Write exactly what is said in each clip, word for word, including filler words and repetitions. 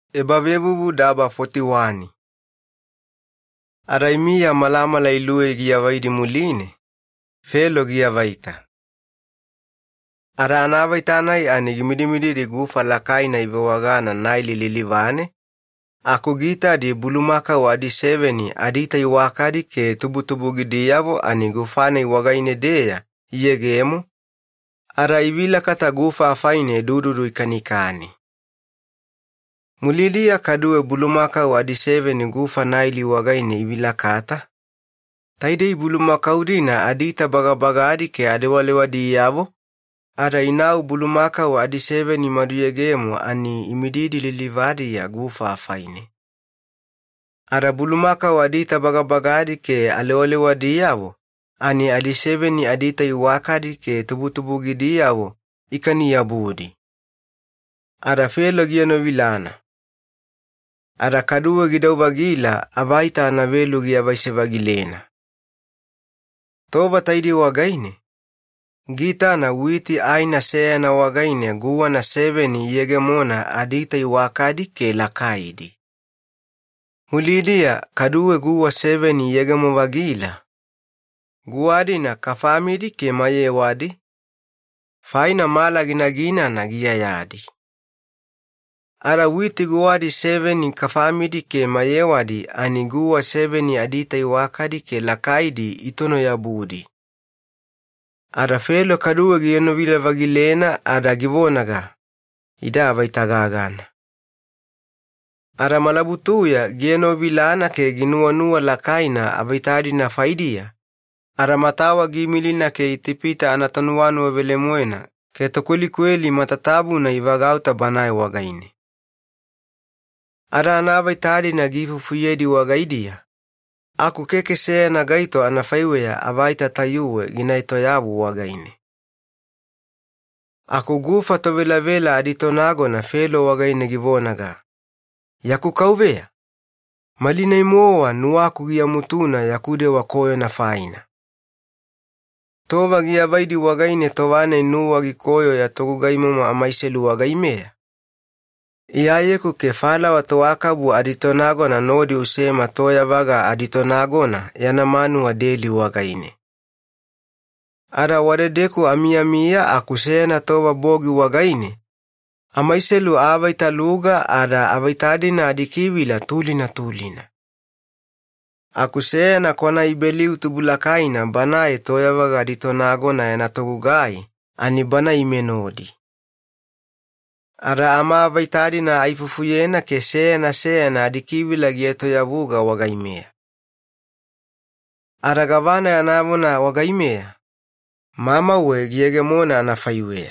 Ebabebubu daba arobaini. Araimia malamala ilue giavaidi muline, felo giavaita. Ara anavaitanai ani gimidimidiri gufa lakaina ibewagana naili lilivane, aku gita di bulumaka wadi seveni adita iwakadi ke tubutubu gidiyavo ani gufane iwagaine deya, iyegemu, ara ivila kata gufa afaine dururu ikanikani. Mulilia kadue bulumaka wadi seveni gufa naili wagaine ivila kata. Taidei bulumaka udina adita baga-baga adi ke adewale wadi yavo. Ada inau bulumaka wadi seveni maduyegemu ani imididi lilivadi ya gufa afaine. Ada bulumaka wadita baga-baga adi ke alewale wadi yavo. Ani adi seveni adita iwakadi ke tubutubu gidi yavo ikani yabudi. Ada felo giano vilana. Ada kadua gidau bagila abaita anavelu giavaise bagilena. Toba taidi wagaine. Gita na witi aina sea na wagaine guwa na seveni yegemona adita iwakadi ke lakaidi. Mulidia kadue guwa seveni yegemo bagila. Guwadi na kafamidi ke maye wadi. Faina mala ginagina na gia yadi. Ara witi guwadi seveni kafamidi ke mayewadi ani guwa seveni adita iwakadi ke lakaidi itono yabudi. Ara felo kaduwa gieno vile vagilena ada givonaga. Ida vaitagagana. Ara malabutuya gieno vilana ke ginuanua lakaina avaitadi na faidia. Ara matawa gimilina ke itipita anatanuanu wa velemuena ke tokweli kweli matatabu na ivagauta banai wagaine. Ara anavaitadi na gifu fuyedi wagaidia. Aku keke sea na gaito anafaiwea avaita tayuwe ginaito yabu wagaine. Aku gufa to vela vela aditonago na felo wagaine givonaga. Yaku kauvea. Malina imoa nuaku gia mutuna yakude wakoyo na faina. Tova gia vaidi wagaine towane nuwa gikoyo ya togugaimomo amaiselu wagaimea. Iayeku kefala watoakabu aditonago na nodi usema toya vaga aditonagona yanamanu wa deli wagaine. Ara wadedeku amia mia akusena towa bogi wagaine. Amaiselu avaita luga ada avaitadina adikivila tulina tulina. Akusena kona ibeli utubulakaina banae toya vaga aditonagona yanatogugai ani bana imenodi. Ara ama vaitadi na aifufuyena ke sea na sea na adikivila gieto yavuga wagaimea. Ara gavana ya navona wagaimea. Mama we giegemona anafaiwea.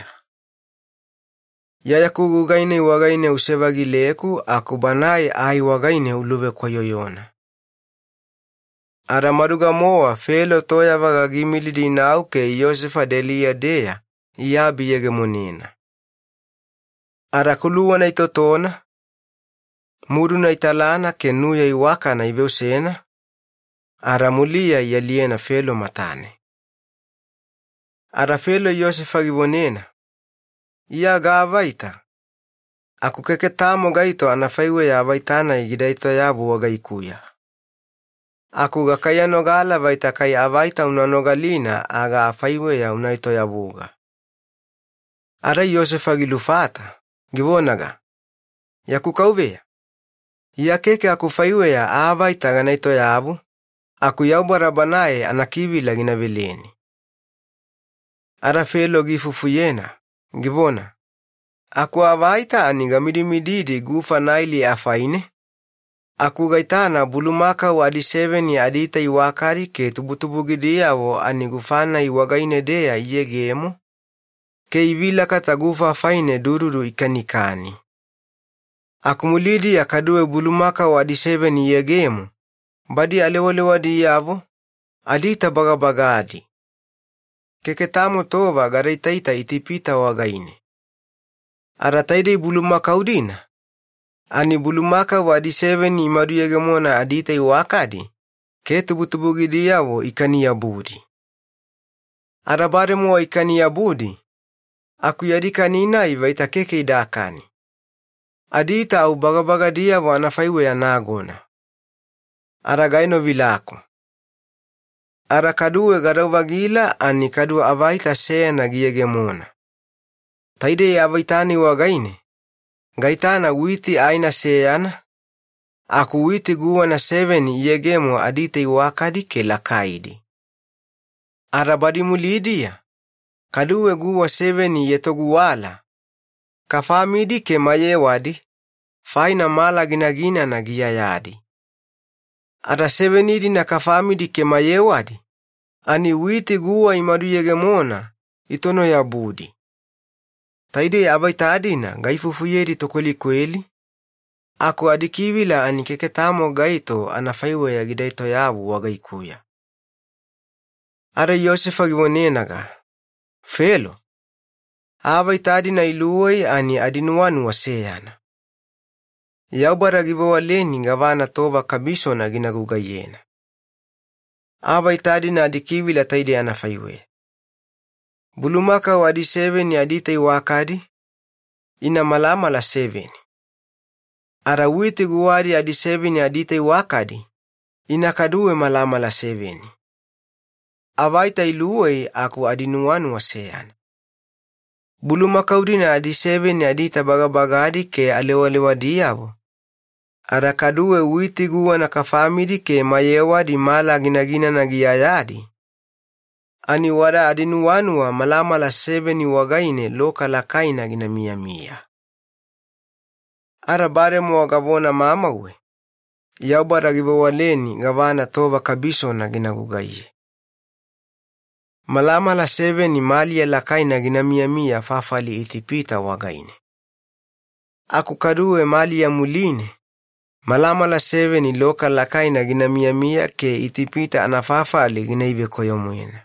Yaya kugugaine wagaine usevagileku akubanae ai wagaine uluve kwa yoyona. Ara maruga moa felo toya vaga gimili dinau ke Yosefa delia dea iabi yegemonina. Ara kuluwa na itotona, muru na italana ke nuya iwaka na iveusena, ara mulia yaliena felo matane. Ara felo Yosefa givonena, iya gavaita. Aku keke tamo gaito anafaiwe ya vaitana igidaito yabu wagaikuya. Aku gakaya nogala vaita kaya avaita unanogalina aga afaiwe ya unaito yabuga. Ara Yosefa gilufata. Givonaga. Yaku kauvea. Ia keke aku faiwea avaita ganaito yabu. Aku yaubara banae anakivila ginavileni. Ara felo gifufuyena. Givona. Aku avaita anigamidimididi gufa naili afaine. Aku gaitana bulumaka wadi seveni adita iwakari ke tubutubu gidiyawo anigufana iwagaine dea iyegemu. Ke ivila kata gufa faine dururu ikanikani. Akumulidi ya kadue bulumaka wadi seveni yegemu. Badi alewale wadi yavo. Adita baga-bagadi. Keketamo tova gareitaita itipita wagaine. Arataide bulumaka udina. Ani bulumaka wadi seveni imadu yegemona adita iwakadi. Ke tubutubu gidi yavo ikani yabudi. Arabare mua ikani yabudi. Aku yadi kanina ivaita keke idakani. Adita au bagabagadia wanafaiwe ya nagona. Ara gaino vilako. Ara kaduwe garavagila ani kadu avaita sea na giyegemona. Taide avaitani wa gaine. Gaitana witi aina seana. Aku witi guwa na seveni yegemo adite iwakadi ke lakaidi. Ara badi mulidia. Kaduwe guwa seveni yetoguwala. Kafamidi ke maye wadi. Faina mala ginagina na giyayadi. Ara sevenidi na kafamidi ke maye wadi. Ani witi guwa imadu yegemona. Itono ya budi. Taide abaitadina gaifufuyeri tokoli kweli. Ako adikivila ani keketamo gaito anafaiwe ya gidaito yabu wagaikuya. Ara Yosefa giwonenaga. Felo. Abaitadina iluwai ani adinuwanu waseyana. Yaubara giwaleni ngavana toba kabiso na ginagugayena. Abaitadina adikivila taide anafaiwe. Bulumaka wadi seveni adita iwakadi. Ina malama la seveni. Ara witi guwadi adi seveni adita iwakadi. Ina kaduwe malama la seveni. Abaita iluwe aku adinuwanu waseyana. Bulumaka udina adi seveni adita bagabagadi ke alewalewa diyabo. Ara kaduwe witi guwa na kafamidi ke mayewa di mala ginagina na giyayadi. Ani wada adinuwanu wa malama la seveni wagaine loka la kaina gina mia mia. Ara bare mo gavona mamawe. Yaubara giwaleni gavana toba kabiso na ginagugaye. Malama la seveni mali ya la kaina gina mia mia fafali itipita wagaine. Aku kaduwe mali ya muline. Malama la seveni loka la kaina gina mia mia ke itipita anafafali gina iwe koyo mwena.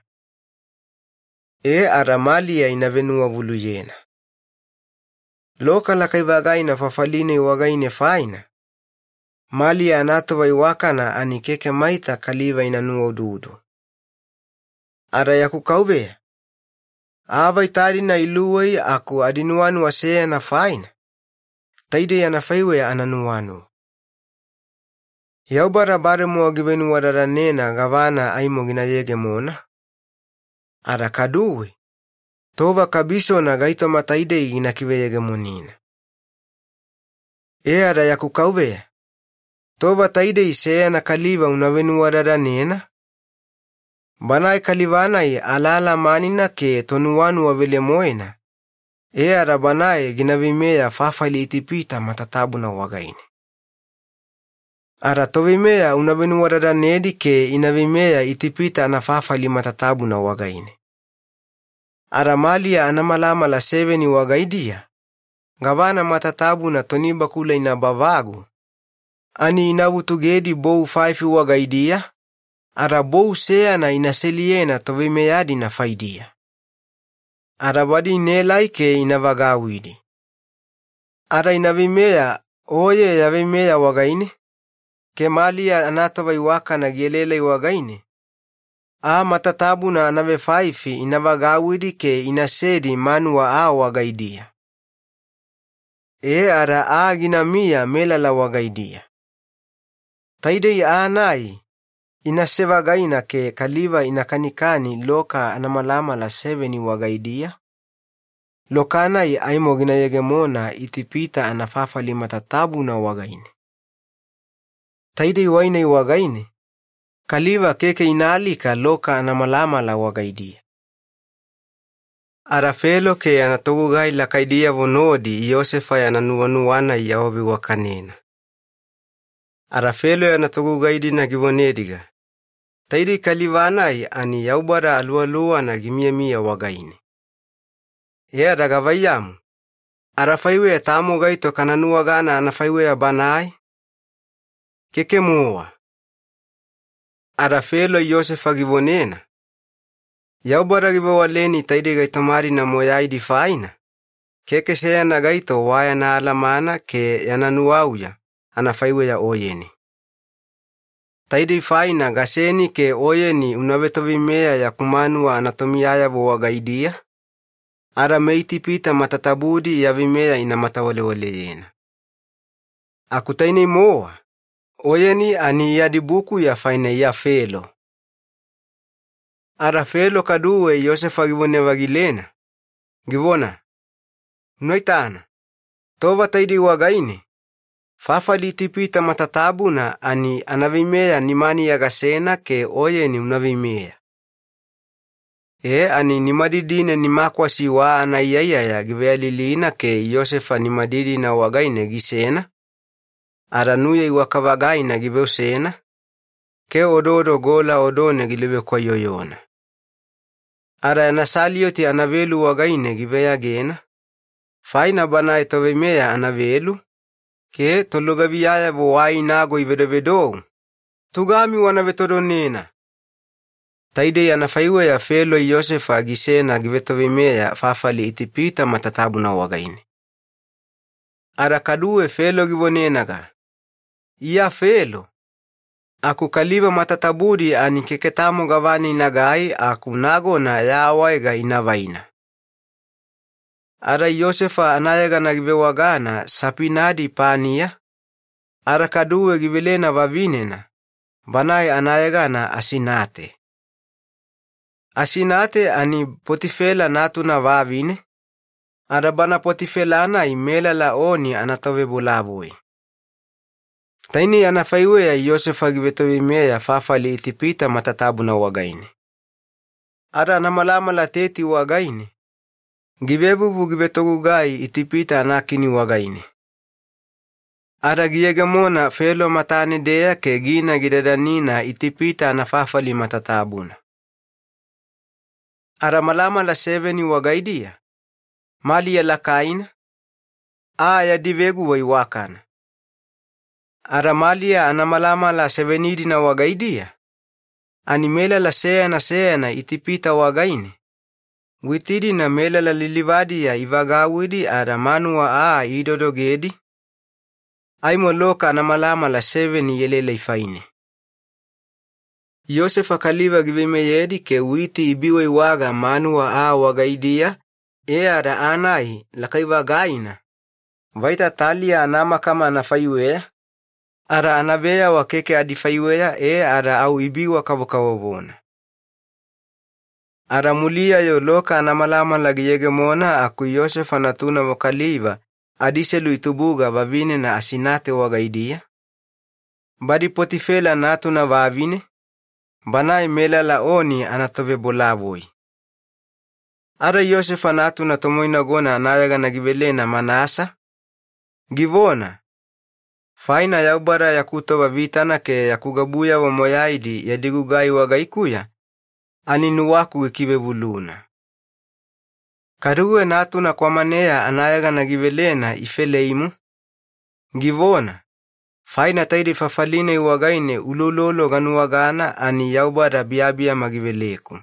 E ara mali ya inavenua vuluyena. Loka la kaivagaina fafaline wagaine faina. Mali ya anatawa iwakana anikeke maita kaliva inanua ududu. Ara ya kukauwe. Ava itari na iluwai aku adinuanu wasea na faina. Taide ya nafaiwe ananuanu. Yaubara bare mua givenu wadaranena gavana aimo ginayege mona. Ara kaduwe. Toba kabiso na gaito mataide inakiweyege monina. E ara ya kukauwe. Toba taide isea na kaliva unavenu wadaranena. Banai kalivanai alala manina ke tonuwanu wavele moena. E ara banai ginavimea fafali itipita matatabu na wagaine. Ara tovimea unavenu wadaranedi ke inavimea itipita na fafali matatabu na wagaine. Ara malia anamalama la seveni wagaidia. Gavana matatabu na toniba kula inabavagu. Ani inavutugedi bou faifi wagaidia. Ara bou sea na inaseliena tovimeyadi na faidia. Ara badi nelai ke inavagawidi. Ara inavimea oye yavimea wagaine. Ke malia anatova iwaka na gielele wagaine. A matatabu na anave faifi inavagawidi ke inasedi manua a wagaidia. E ara a ginamia mela la wagaidia. Taidei a nai. Inasevagaina ke kaliva inakanikani loka anamalama la seveni wagaidia. Lokanai aimo ginayegemona itipita anafafali matatabu na wagaine. Taidei wainai wagaine. Kaliva keke inalika loka anamalama la wagaidia. Arafelo ke anatogugai la kaidia vonodi Yosefa ya nanuwanuwana yaobi wakanena. Arafelo ya natogugaidi na givonediga. Taidei kalivanai ani yaubara alualua na gimiemia wagaine. Ea dagavayamu. Arafaiwe ya tamo gaito kananuwagana anafaiwe ya banai. Keke muwa. Arafelo Yosefa givonena. Yaubara givawaleni taidei gaitomari na moyai di faina. Keke seya na gaito waya na alamana ke yananuauya anafaiwe ya oyeni. Taidei faina gaseni ke oyeni unavetovimea ya kumanua anatomiyaya wagaidia. Ara meitipita matatabudi ya vimea ina matawale waleyena. akutaini moa oyeni ani yadi buku ya faine ya felo. Ara felo kaduwe Yosefa givone vagilena givona noitana tova taidi wagaine fafali tipita matatabuna ani anavimea nimani ya gasena ke oyeni unavimea. E ani nimadidine nimakwa siwa anayaya ya givealilina ke Yosefa nimadidi na wagaine gisena. Aranuye iwakavagaina giveusena ke ododo gola odone gilive kwa yoyona. Ara nasalioti anavelu wagaine givea gena. Faina banae tovemea anavelu ke tolugaviyaya buwai nago ivedovedo tugami wanavetodonena. Taide anafaiwe ya felo Yosefa gisena givetovemea fafali itipita matatabu na wagaine. Ara kaduwe felo givonenaga iya felo aku kaliva matatabudi ani keketamo gavani nagai aku nago na yawaiga inavaina. Ara Yosefa anayaga nagivewagana sapinadi pania. Ara kaduwe givelena vavinena banaye anayaga na Asinate. Asinate ani Potifela natuna vavine. Ara bana Potifelana imela laoni anatove bulavui. Taini anafaiwe ya Yosefa givetovimea fafali itipita matatabu na wagaine. Ara namalama la teti wagaine givebubu givetogugai itipita anakini wagaine. Ara giyegamona felo matane dea ke gina gidadanina itipita anafafali matatabuna. Ara malama la seveni wagaidia mali ya lakaina aya divegu waiwakana. Ara malia anamalama la sevenidi na wagaidia animela la sea na sea na itipita wagaine. Witidi na mela la lilivadi ya ivagawidi ara manua a idodogedi. Aimo loka anamalama la seveni yelele ifaine. Yosefa kaliva givimeyedi ke witi ibiwe waga manua a wagaidia e ara anai lakaivagaina. Vaita talia anama kama anafaiwea. Ara anabea wakeke adifaiwea e ara au ibiwa kavokavovona. Ara mulia yo loka anamalama lagiyegemona aku Yosefa natuna wakaliva adiselu itubuga vavine na Asinate wagaidia. Badi Potifela natuna vavine banae mela laoni anatove bolavoi. Ara Yosefa natuna tomoina gona anayaga nagivelena Manasa givona faina ya ubara ya kutoba vitana ke ya kugabuya wa moyaidi ya digugai wagaikuya aninuwaku ikive buluna. Karuwe natuna kwa manea anayaga nagivelena Ifeleimu givona faina tairi fafaline wagaine ululolo ganuwagana ani ya ubara biabia magiveleku.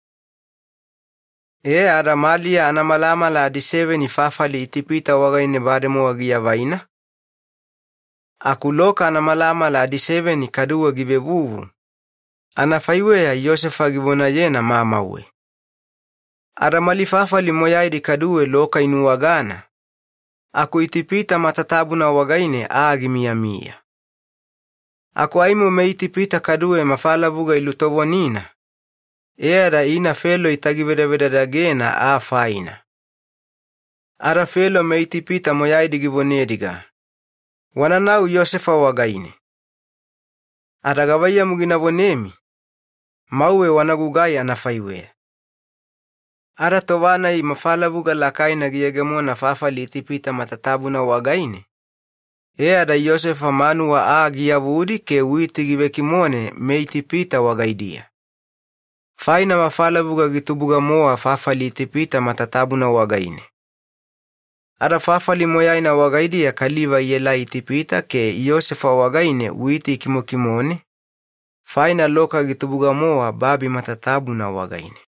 E ara malia anamalama la adiseve ni fafali itipita wagaine bademo wagia vaina. Akuloka anamalama la adiseve ni kaduwa givevuvu. Anafaiwe ya Yosefa givona yena mamawe. Ara malifafali moyaidi kaduwe loka inuwagana. Aku itipita matatabu na wagaine aagi mia mia. Aku aimu meitipita kaduwe mafala vuga ilutovonina. Era ina felo itagivedvedagena a faina. Ara felo meitipita moyaidi givonediga. Wananau Yosefa wagaine. Ara gavaya muginavonemi. Mauwe wanagugai anafaiwea. Ara tovana i mafala vuga lakaina giyegemona fafali itipita matatabu na wagaine. E ara Yosefa manu wa aagi ya vudi ke witi givekimone meitipita wagaidia. Faina mafala vuga gitubuga moa fafali itipita matatabu na wagaine. Ara fafali moyaina wagaidia kaliva yela itipita ke Yosefa wagaine witi ikimokimone. Faina loka gitubuga moa babi matatabu na wagaine.